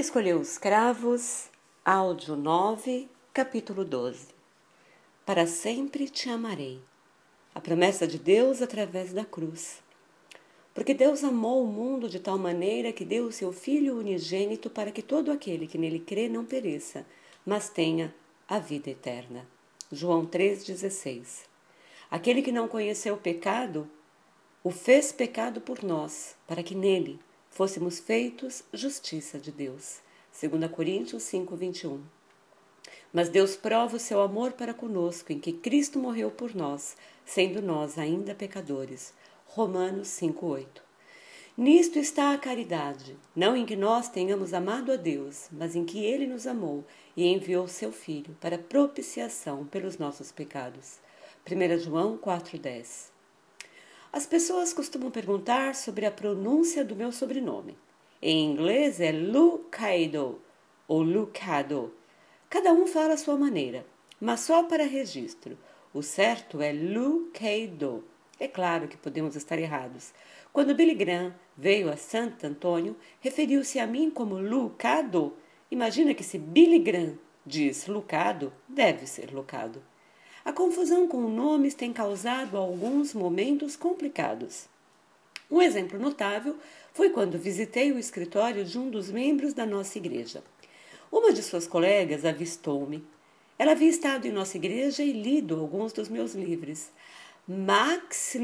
escolheu os cravos, áudio 9, capítulo 12. Para sempre te amarei. A promessa de Deus através da cruz. Porque Deus amou o mundo de tal maneira que deu o seu Filho unigênito para que todo aquele que nele crê não pereça, mas tenha a vida eterna. João 3,16. Aquele que não conheceu o pecado, o fez pecado por nós, para que nele fôssemos feitos justiça de Deus. 2 Coríntios 5:21. Mas Deus prova o seu amor para conosco em que Cristo morreu por nós, sendo nós ainda pecadores. Romanos 5:8. Nisto está a caridade, não em que nós tenhamos amado a Deus, mas em que Ele nos amou e enviou seu Filho para propiciação pelos nossos pecados. 1 João 4:10. As pessoas costumam perguntar sobre a pronúncia do meu sobrenome. Em inglês é Lucado ou Lucado. Cada um fala a sua maneira, mas só para registro. O certo é Lucado. É claro que podemos estar errados. Quando Billy Graham veio a Santo Antônio, referiu-se a mim como Lucado. Imagina que se Billy Graham diz Lucado, deve ser Lucado. A confusão com nomes tem causado alguns momentos complicados. Um exemplo notável foi quando visitei o escritório de um dos membros da nossa igreja. Uma de suas colegas avistou-me. Ela havia estado em nossa igreja e lido alguns dos meus livros. Max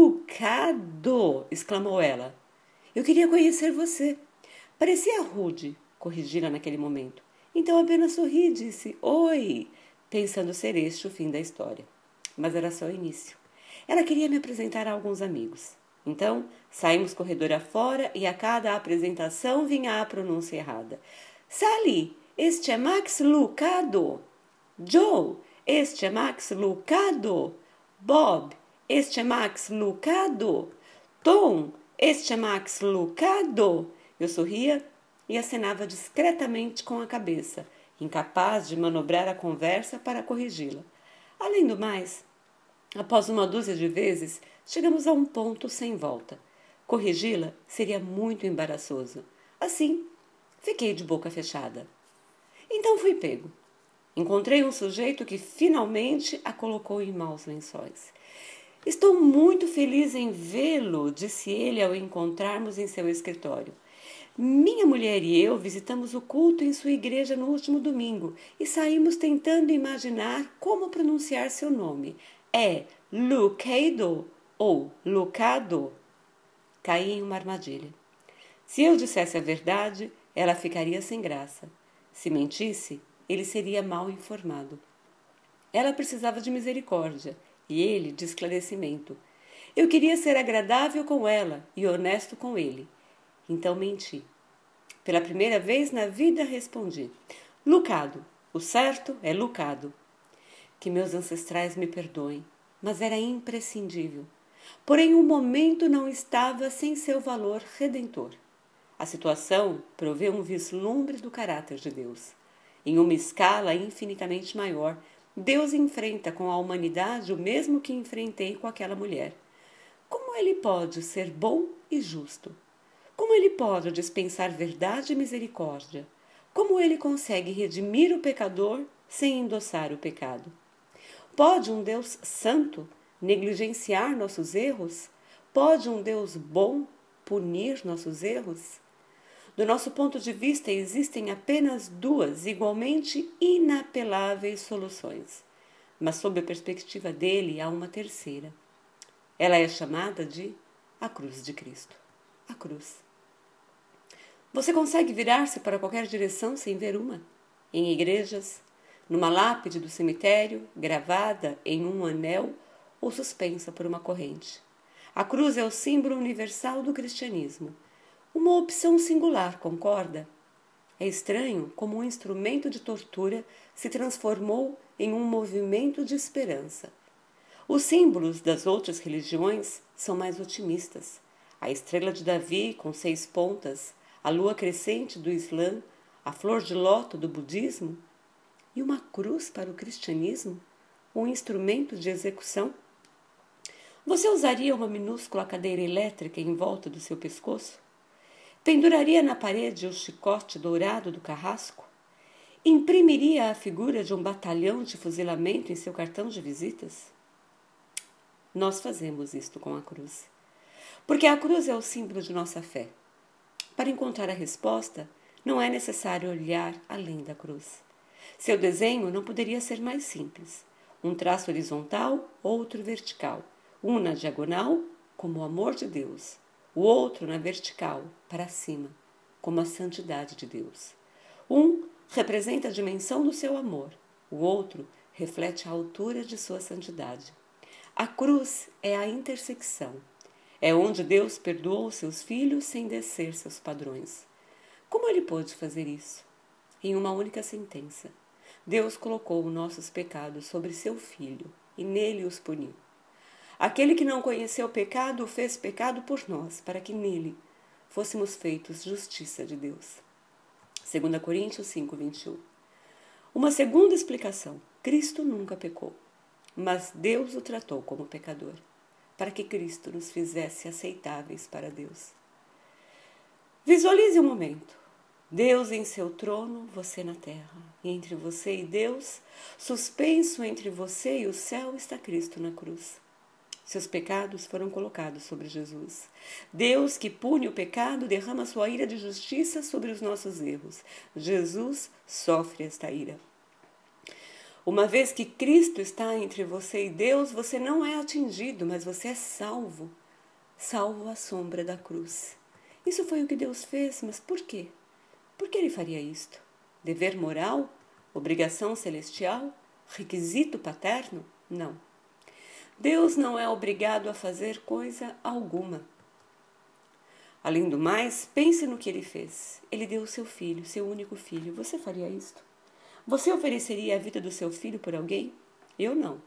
Lucado! Exclamou ela. Eu queria conhecer você. Parecia rude corrigi-la naquele momento. Então apenas sorri e disse, oi, pensando ser este o fim da história. Mas era só o início. Ela queria me apresentar a alguns amigos. Então, saímos corredor afora e a cada apresentação vinha a pronúncia errada. Sally, este é Max Lucado. Joe, este é Max Lucado. Bob, este é Max Lucado. Tom, este é Max Lucado. Eu sorria e acenava discretamente com a cabeça, incapaz de manobrar a conversa para corrigi-la. Além do mais, após uma dúzia de vezes, chegamos a um ponto sem volta. Corrigi-la seria muito embaraçoso. Assim, fiquei de boca fechada. Então fui pego. Encontrei um sujeito que finalmente a colocou em maus lençóis. Estou muito feliz em vê-lo, disse ele ao encontrarmos em seu escritório. Minha mulher e eu visitamos o culto em sua igreja no último domingo e saímos tentando imaginar como pronunciar seu nome. É Lucado ou Lucado? Caí em uma armadilha. Se eu dissesse a verdade, ela ficaria sem graça. Se mentisse, ele seria mal informado. Ela precisava de misericórdia e ele de esclarecimento. Eu queria ser agradável com ela e honesto com ele. Então menti. Pela primeira vez na vida respondi. Lucado. O certo é Lucado. Que meus ancestrais me perdoem, mas era imprescindível. Porém, o momento não estava sem seu valor redentor. A situação proveu um vislumbre do caráter de Deus. Em uma escala infinitamente maior, Deus enfrenta com a humanidade o mesmo que enfrentei com aquela mulher. Como ele pode ser bom e justo? Como ele pode dispensar verdade e misericórdia? Como ele consegue redimir o pecador sem endossar o pecado? Pode um Deus santo negligenciar nossos erros? Pode um Deus bom punir nossos erros? Do nosso ponto de vista, existem apenas duas igualmente inapeláveis soluções. Mas sob a perspectiva dele, há uma terceira. Ela é chamada de a cruz de Cristo. A cruz. Você consegue virar-se para qualquer direção sem ver uma? Em igrejas, numa lápide do cemitério, gravada em um anel ou suspensa por uma corrente. A cruz é o símbolo universal do cristianismo. Uma opção singular, concorda? É estranho como um instrumento de tortura se transformou em um movimento de esperança. Os símbolos das outras religiões são mais otimistas. A estrela de Davi com 6 pontas, a lua crescente do Islã, a flor de lótus do budismo e uma cruz para o cristianismo, um instrumento de execução. Você usaria uma minúscula cadeira elétrica em volta do seu pescoço? Penduraria na parede o chicote dourado do carrasco? Imprimiria a figura de um batalhão de fuzilamento em seu cartão de visitas? Nós fazemos isto com a cruz. Porque a cruz é o símbolo de nossa fé. Para encontrar a resposta, não é necessário olhar além da cruz. Seu desenho não poderia ser mais simples. Um traço horizontal, outro vertical. Um na diagonal, como o amor de Deus. O outro na vertical, para cima, como a santidade de Deus. Um representa a dimensão do seu amor. O outro reflete a altura de sua santidade. A cruz é a intersecção. É onde Deus perdoou seus filhos sem descer seus padrões. Como ele pôde fazer isso? Em uma única sentença. Deus colocou os nossos pecados sobre seu Filho e nele os puniu. Aquele que não conheceu o pecado o fez pecado por nós, para que nele fôssemos feitos justiça de Deus. 2 Coríntios 5:21. Uma segunda explicação. Cristo nunca pecou, mas Deus o tratou como pecador, para que Cristo nos fizesse aceitáveis para Deus. Visualize um momento. Deus em seu trono, você na terra. E entre você e Deus, suspenso entre você e o céu, está Cristo na cruz. Seus pecados foram colocados sobre Jesus. Deus, que pune o pecado, derrama sua ira de justiça sobre os nossos erros. Jesus sofre esta ira. Uma vez que Cristo está entre você e Deus, você não é atingido, mas você é salvo. Salvo à sombra da cruz. Isso foi o que Deus fez, mas por quê? Por que ele faria isto? Dever moral? Obrigação celestial? Requisito paterno? Não. Deus não é obrigado a fazer coisa alguma. Além do mais, pense no que ele fez. Ele deu o seu filho, seu único filho. Você faria isto? Você ofereceria a vida do seu filho por alguém? Eu não.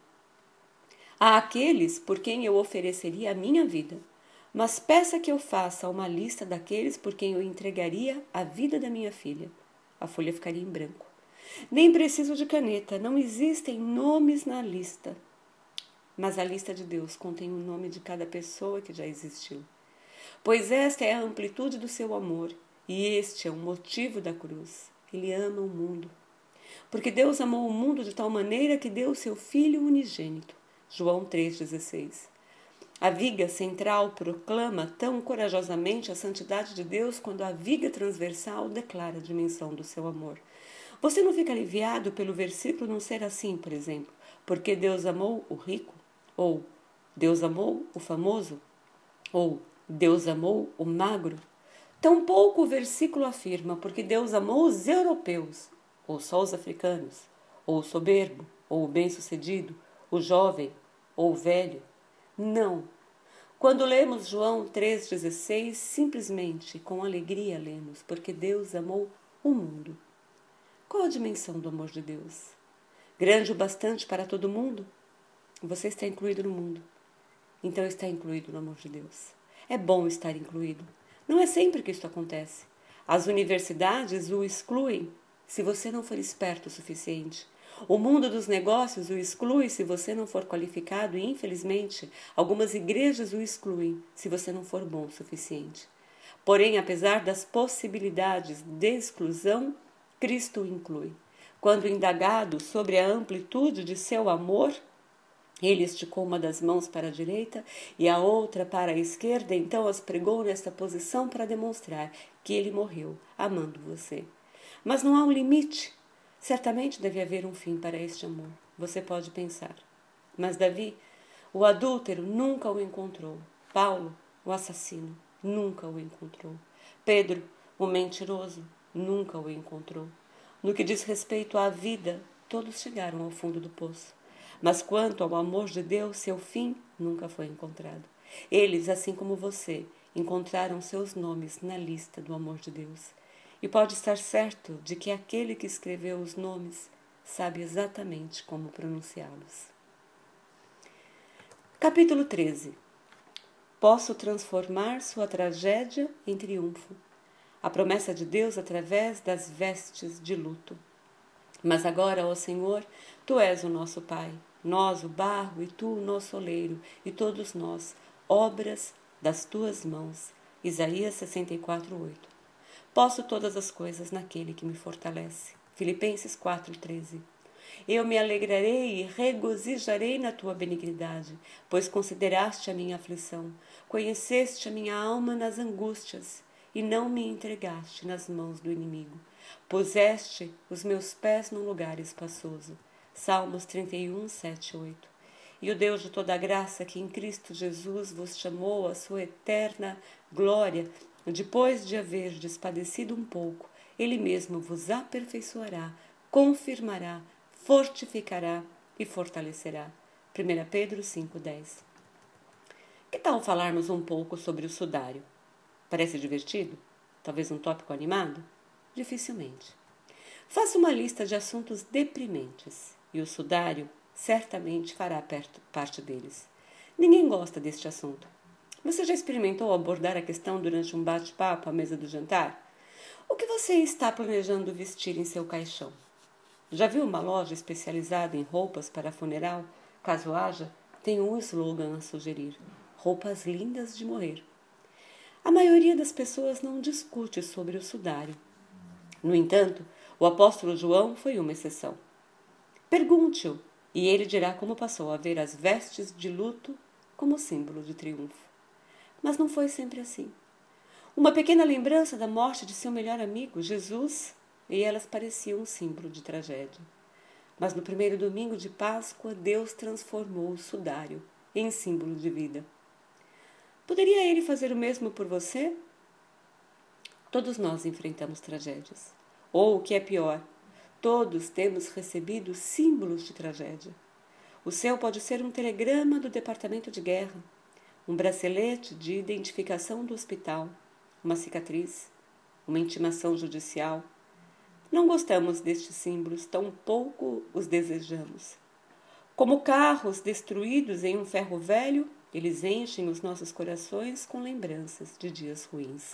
Há aqueles por quem eu ofereceria a minha vida. Mas peça que eu faça uma lista daqueles por quem eu entregaria a vida da minha filha. A folha ficaria em branco. Nem preciso de caneta, não existem nomes na lista. Mas a lista de Deus contém o nome de cada pessoa que já existiu. Pois esta é a amplitude do seu amor, e este é o motivo da cruz. Ele ama o mundo. Porque Deus amou o mundo de tal maneira que deu o seu Filho unigênito. João 3,16. A viga central proclama tão corajosamente a santidade de Deus quando a viga transversal declara a dimensão do seu amor. Você não fica aliviado pelo versículo não ser assim, por exemplo, porque Deus amou o rico? Ou Deus amou o famoso? Ou Deus amou o magro? Tampouco o versículo afirma porque Deus amou os europeus, ou só os africanos, ou o soberbo, ou o bem-sucedido, o jovem, ou o velho. Não. Quando lemos João 3,16, simplesmente, com alegria lemos, porque Deus amou o mundo. Qual a dimensão do amor de Deus? Grande o bastante para todo mundo? Você está incluído no mundo. Então está incluído no amor de Deus. É bom estar incluído. Não é sempre que isso acontece. As universidades o excluem se você não for esperto o suficiente. O mundo dos negócios o exclui se você não for qualificado e, infelizmente, algumas igrejas o excluem se você não for bom o suficiente. Porém, apesar das possibilidades de exclusão, Cristo o inclui. Quando indagado sobre a amplitude de seu amor, ele esticou uma das mãos para a direita e a outra para a esquerda, então as pregou nesta posição para demonstrar que ele morreu, amando você. Mas não há um limite. Certamente deve haver um fim para este amor. Você pode pensar. Mas Davi, o adúltero, nunca o encontrou. Paulo, o assassino, nunca o encontrou. Pedro, o mentiroso, nunca o encontrou. No que diz respeito à vida, todos chegaram ao fundo do poço. Mas quanto ao amor de Deus, seu fim nunca foi encontrado. Eles, assim como você, encontraram seus nomes na lista do amor de Deus. E pode estar certo de que aquele que escreveu os nomes sabe exatamente como pronunciá-los. Capítulo 13. Posso transformar sua tragédia em triunfo. A promessa de Deus através das vestes de luto. Mas agora, ó Senhor, Tu és o nosso Pai, nós o barro e Tu o nosso oleiro, e todos nós, obras das Tuas mãos. Isaías 64:8. Posso todas as coisas naquele que me fortalece. Filipenses 4:13. Eu me alegrarei e regozijarei na tua benignidade, pois consideraste a minha aflição, conheceste a minha alma nas angústias, e não me entregaste nas mãos do inimigo. Puseste os meus pés num lugar espaçoso. Salmos 31, 7, 8. E o Deus de toda a graça, que em Cristo Jesus vos chamou à sua eterna glória, depois de haverdes padecido um pouco, Ele mesmo vos aperfeiçoará, confirmará, fortificará e fortalecerá. 1 Pedro 5,10. Que tal falarmos um pouco sobre o sudário? Parece divertido? Talvez um tópico animado? Dificilmente. Faça uma lista de assuntos deprimentes e o sudário certamente fará parte deles. Ninguém gosta deste assunto. Você já experimentou abordar a questão durante um bate-papo à mesa do jantar? O que você está planejando vestir em seu caixão? Já viu uma loja especializada em roupas para funeral? Caso haja, tem um slogan a sugerir: roupas lindas de morrer. A maioria das pessoas não discute sobre o sudário. No entanto, o apóstolo João foi uma exceção. Pergunte-o, e ele dirá como passou a ver as vestes de luto como símbolo de triunfo. Mas não foi sempre assim. Uma pequena lembrança da morte de seu melhor amigo, Jesus, e elas pareciam um símbolo de tragédia. Mas no primeiro domingo de Páscoa, Deus transformou o sudário em símbolo de vida. Poderia Ele fazer o mesmo por você? Todos nós enfrentamos tragédias. Ou, o que é pior, todos temos recebido símbolos de tragédia. O seu pode ser um telegrama do Departamento de Guerra, um bracelete de identificação do hospital, uma cicatriz, uma intimação judicial. Não gostamos destes símbolos, tampouco os desejamos. Como carros destruídos em um ferro velho, eles enchem os nossos corações com lembranças de dias ruins.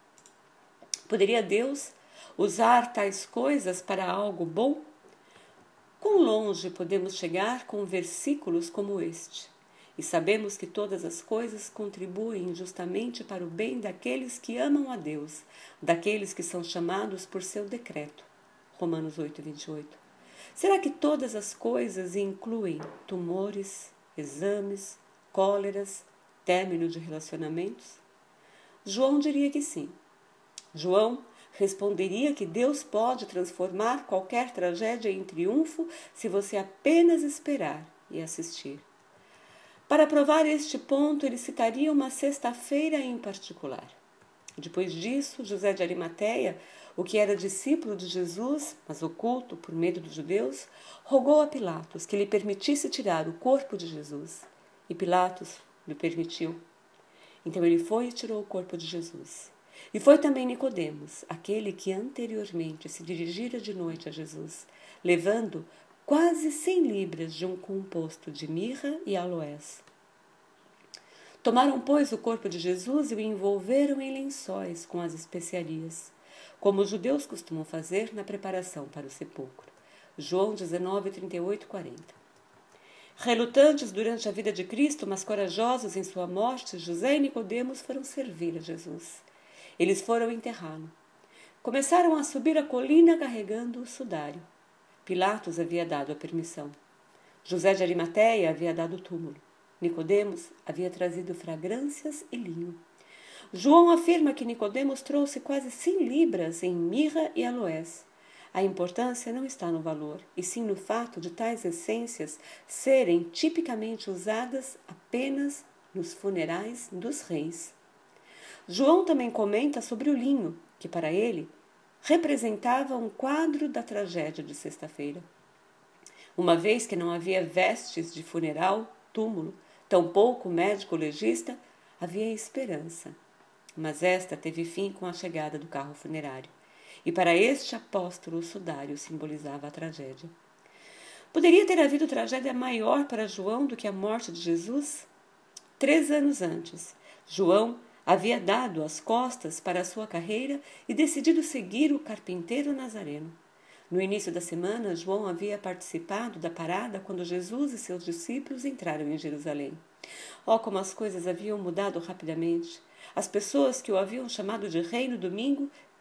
Poderia Deus usar tais coisas para algo bom? Quão longe podemos chegar com versículos como este? E sabemos que todas as coisas contribuem justamente para o bem daqueles que amam a Deus, daqueles que são chamados por seu decreto. Romanos 8:28. Será que todas as coisas incluem tumores, exames, cóleras, término de relacionamentos? João diria que sim. João responderia que Deus pode transformar qualquer tragédia em triunfo se você apenas esperar e assistir. Para provar este ponto, ele citaria uma sexta-feira em particular. Depois disso, José de Arimateia, o que era discípulo de Jesus, mas oculto por medo dos judeus, rogou a Pilatos que lhe permitisse tirar o corpo de Jesus. E Pilatos lhe permitiu. Então ele foi e tirou o corpo de Jesus. E foi também Nicodemos, aquele que anteriormente se dirigira de noite a Jesus, levando quase 100 libras de um composto de mirra e aloés. Tomaram, pois, o corpo de Jesus e o envolveram em lençóis com as especiarias, como os judeus costumam fazer na preparação para o sepulcro. João 19, 38, 40. Relutantes durante a vida de Cristo, mas corajosos em sua morte, José e Nicodemos foram servir a Jesus. Eles foram enterrá-lo. Começaram a subir a colina carregando o sudário. Pilatos havia dado a permissão. José de Arimateia havia dado o túmulo. Nicodemos havia trazido fragrâncias e linho. João afirma que Nicodemos trouxe quase 100 libras em mirra e aloés. A importância não está no valor, e sim no fato de tais essências serem tipicamente usadas apenas nos funerais dos reis. João também comenta sobre o linho, que para ele representava um quadro da tragédia de sexta-feira. Uma vez que não havia vestes de funeral, túmulo, tampouco médico legista, havia esperança. Mas esta teve fim com a chegada do carro funerário. E para este apóstolo, o sudário simbolizava a tragédia. Poderia ter havido tragédia maior para João do que a morte de Jesus? 3 anos antes, João havia dado as costas para a sua carreira e decidido seguir o carpinteiro nazareno. No início da semana, João havia participado da parada quando Jesus e seus discípulos entraram em Jerusalém. Oh, como as coisas haviam mudado rapidamente! As pessoas que o haviam chamado de rei no domingo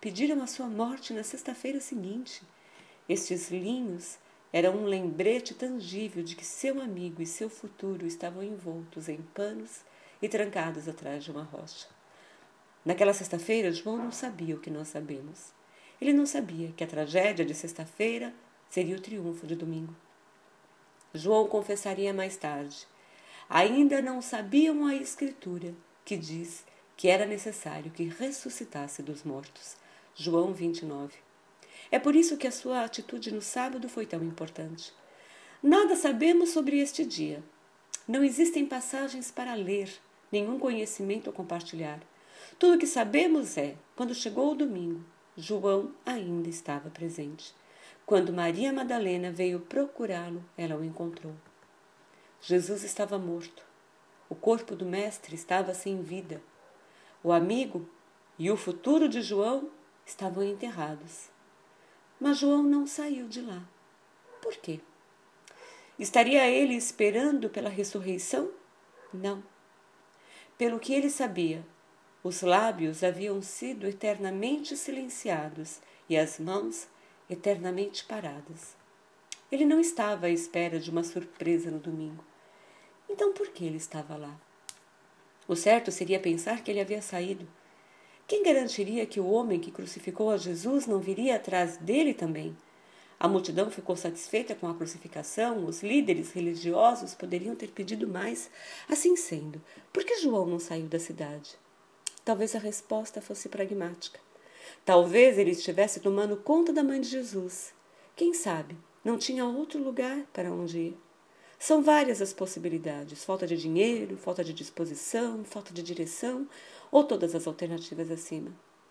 pediram a sua morte na sexta-feira seguinte. Estes linhos eram um lembrete tangível de que seu amigo e seu futuro estavam envoltos em panos e trancados atrás de uma rocha. Naquela sexta-feira, João não sabia o que nós sabemos. Ele não sabia que a tragédia de sexta-feira seria o triunfo de domingo. João confessaria mais tarde. Ainda não sabiam a Escritura, que diz que era necessário que ressuscitasse dos mortos. João 29. É por isso que a sua atitude no sábado foi tão importante. Nada sabemos sobre este dia. Não existem passagens para ler, nenhum conhecimento a compartilhar. Tudo o que sabemos é, quando chegou o domingo, João ainda estava presente. Quando Maria Madalena veio procurá-lo, ela o encontrou. Jesus estava morto. O corpo do mestre estava sem vida. O amigo e o futuro de João estavam enterrados. Mas João não saiu de lá. Por quê? Estaria ele esperando pela ressurreição? Não. Pelo que ele sabia, os lábios haviam sido eternamente silenciados e as mãos eternamente paradas. Ele não estava à espera de uma surpresa no domingo. Então por que ele estava lá? O certo seria pensar que ele havia saído. Quem garantiria que o homem que crucificou a Jesus não viria atrás dele também? A multidão ficou satisfeita com a crucificação, os líderes religiosos poderiam ter pedido mais. Assim sendo, por que João não saiu da cidade? Talvez a resposta fosse pragmática. Talvez ele estivesse tomando conta da mãe de Jesus. Quem sabe, não tinha outro lugar para onde ir. São várias as possibilidades: falta de dinheiro, falta de disposição, falta de direção, ou todas as alternativas acima.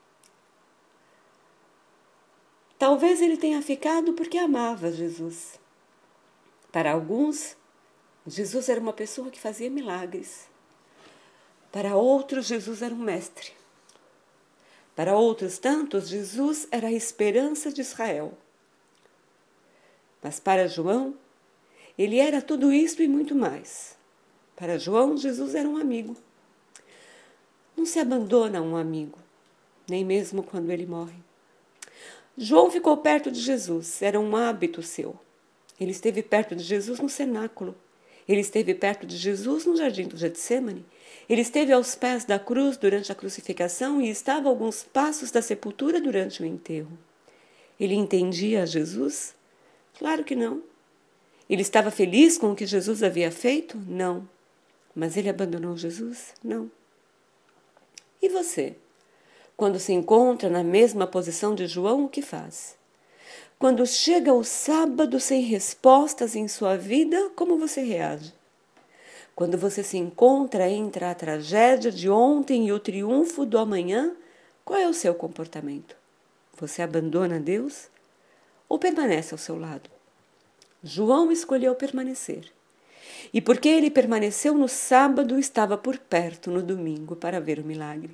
Talvez ele tenha ficado porque amava Jesus. Para alguns, Jesus era uma pessoa que fazia milagres. Para outros, Jesus era um mestre. Para outros tantos, Jesus era a esperança de Israel. Mas para João, ele era tudo isso e muito mais. Para João, Jesus era um amigo. Não se abandona a um amigo, nem mesmo quando ele morre. João ficou perto de Jesus, era um hábito seu. Ele esteve perto de Jesus no cenáculo. Ele esteve perto de Jesus no jardim do Getsêmani. Ele esteve aos pés da cruz durante a crucificação e estava a alguns passos da sepultura durante o enterro. Ele entendia Jesus? Claro que não. Ele estava feliz com o que Jesus havia feito? Não. Mas ele abandonou Jesus? Não. E você? Quando se encontra na mesma posição de João, o que faz? Quando chega o sábado sem respostas em sua vida, como você reage? Quando você se encontra entre a tragédia de ontem e o triunfo do amanhã, qual é o seu comportamento? Você abandona Deus ou permanece ao seu lado? João escolheu permanecer. E porque ele permaneceu no sábado, estava por perto no domingo para ver o milagre.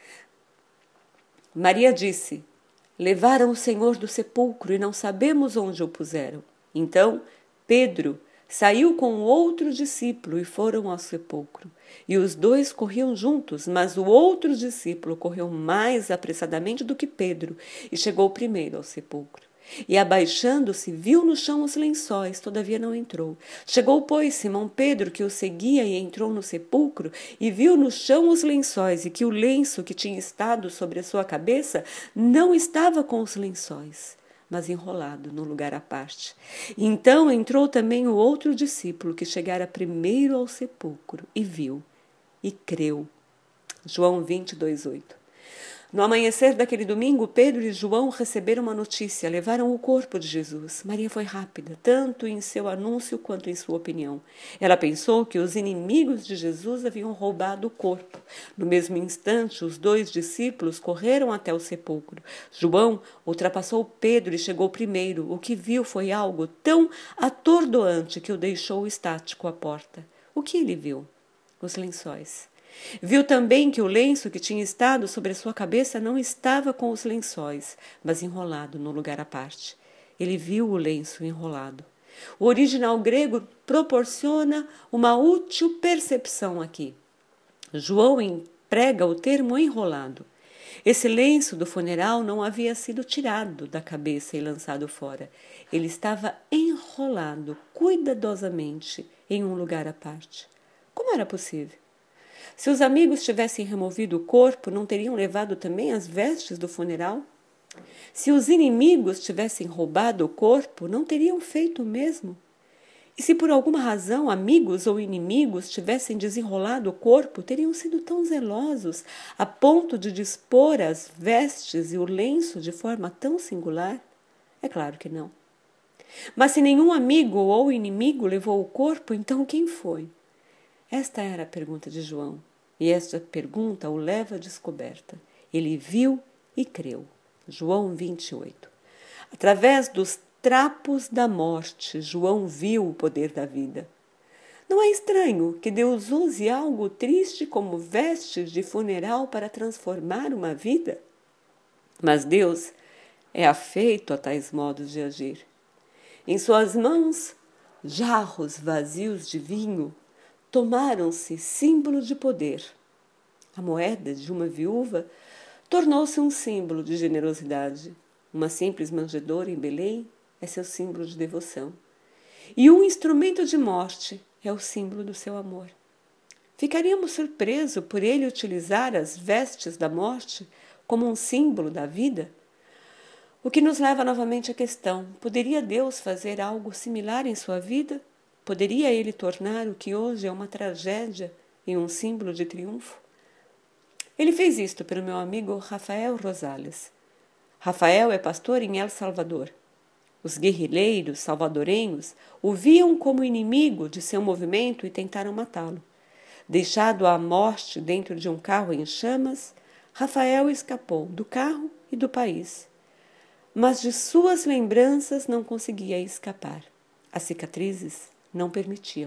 Maria disse: levaram o Senhor do sepulcro e não sabemos onde o puseram. Então Pedro saiu com outro discípulo e foram ao sepulcro. E os dois corriam juntos, mas o outro discípulo correu mais apressadamente do que Pedro e chegou primeiro ao sepulcro. E abaixando-se, viu no chão os lençóis, todavia não entrou. Chegou, pois, Simão Pedro, que o seguia, e entrou no sepulcro, e viu no chão os lençóis, e que o lenço que tinha estado sobre a sua cabeça não estava com os lençóis, mas enrolado no lugar à parte. Então entrou também o outro discípulo, que chegara primeiro ao sepulcro, e viu, e creu. João 22:8. No amanhecer daquele domingo, Pedro e João receberam uma notícia, levaram o corpo de Jesus. Maria foi rápida, tanto em seu anúncio quanto em sua opinião. Ela pensou que os inimigos de Jesus haviam roubado o corpo. No mesmo instante, os dois discípulos correram até o sepulcro. João ultrapassou Pedro e chegou primeiro. O que viu foi algo tão atordoante que o deixou estático à porta. O que ele viu? Os lençóis. Viu também que o lenço que tinha estado sobre a sua cabeça não estava com os lençóis, mas enrolado no lugar à parte. Ele viu o lenço enrolado. O original grego proporciona uma útil percepção aqui. João emprega o termo enrolado. Esse lenço do funeral não havia sido tirado da cabeça e lançado fora. Ele estava enrolado cuidadosamente em um lugar à parte. Como era possível? Se os amigos tivessem removido o corpo, não teriam levado também as vestes do funeral? Se os inimigos tivessem roubado o corpo, não teriam feito o mesmo? E se por alguma razão amigos ou inimigos tivessem desenrolado o corpo, teriam sido tão zelosos a ponto de dispor as vestes e o lenço de forma tão singular? É claro que não. Mas se nenhum amigo ou inimigo levou o corpo, então quem foi? Esta era a pergunta de João, e esta pergunta o leva à descoberta. Ele viu e creu. João 28. Através dos trapos da morte, João viu o poder da vida. Não é estranho que Deus use algo triste como vestes de funeral para transformar uma vida? Mas Deus é afeito a tais modos de agir. Em suas mãos, jarros vazios de vinho tomaram-se símbolo de poder. A moeda de uma viúva tornou-se um símbolo de generosidade. Uma simples manjedoura em Belém é seu símbolo de devoção. E um instrumento de morte é o símbolo do seu amor. Ficaríamos surpresos por ele utilizar as vestes da morte como um símbolo da vida? O que nos leva novamente à questão: poderia Deus fazer algo similar em sua vida? Poderia ele tornar o que hoje é uma tragédia em um símbolo de triunfo? Ele fez isto pelo meu amigo Rafael Rosales. Rafael é pastor em El Salvador. Os guerrilheiros salvadorenhos o viam como inimigo de seu movimento e tentaram matá-lo. Deixado à morte dentro de um carro em chamas, Rafael escapou do carro e do país. Mas de suas lembranças não conseguia escapar. As cicatrizes não permitiam.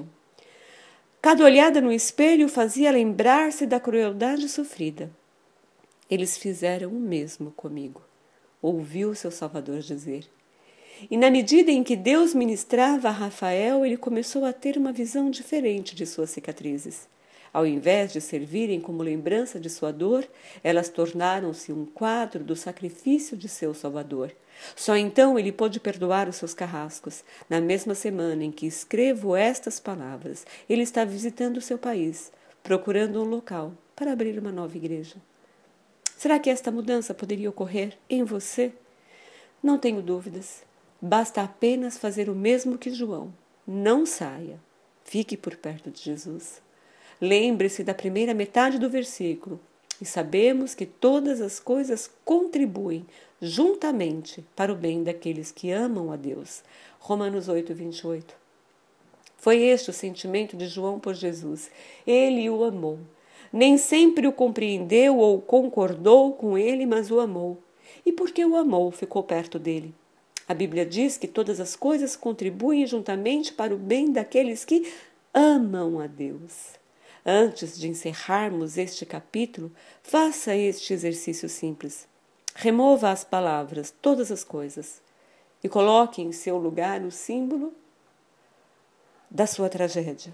Cada olhada no espelho fazia lembrar-se da crueldade sofrida. Eles fizeram o mesmo comigo, ouviu seu Salvador dizer. E na medida em que Deus ministrava a Rafael, ele começou a ter uma visão diferente de suas cicatrizes. Ao invés de servirem como lembrança de sua dor, elas tornaram-se um quadro do sacrifício de seu Salvador. Só então ele pôde perdoar os seus carrascos. Na mesma semana em que escrevo estas palavras, ele está visitando o seu país, procurando um local para abrir uma nova igreja. Será que esta mudança poderia ocorrer em você? Não tenho dúvidas. Basta apenas fazer o mesmo que João. Não saia. Fique por perto de Jesus. Lembre-se da primeira metade do versículo. E sabemos que todas as coisas contribuem juntamente para o bem daqueles que amam a Deus. Romanos 8, 28. Foi este o sentimento de João por Jesus. Ele o amou. Nem sempre o compreendeu ou concordou com ele, mas o amou. E porque o amou, ficou perto dele. A Bíblia diz que todas as coisas contribuem juntamente para o bem daqueles que amam a Deus. Antes de encerrarmos este capítulo, faça este exercício simples. Remova as palavras, todas as coisas, e coloque em seu lugar o símbolo da sua tragédia.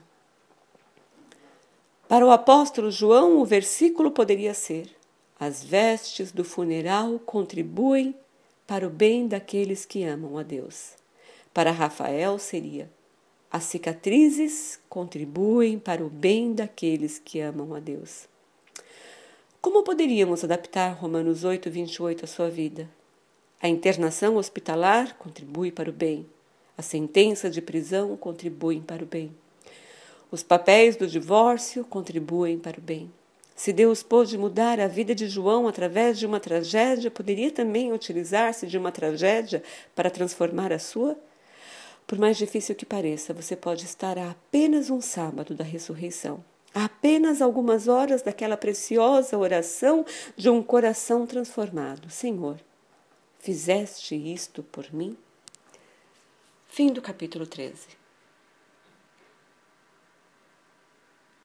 Para o apóstolo João, o versículo poderia ser: as vestes do funeral contribuem para o bem daqueles que amam a Deus. Para Rafael seria: as cicatrizes contribuem para o bem daqueles que amam a Deus. Como poderíamos adaptar Romanos 8, 28 à sua vida? A internação hospitalar contribui para o bem. A sentença de prisão contribui para o bem. Os papéis do divórcio contribuem para o bem. Se Deus pôde mudar a vida de João através de uma tragédia, poderia também utilizar-se de uma tragédia para transformar a sua? Por mais difícil que pareça, você pode estar a apenas um sábado da ressurreição, a apenas algumas horas daquela preciosa oração de um coração transformado. Senhor, fizeste isto por mim? Fim do capítulo 13.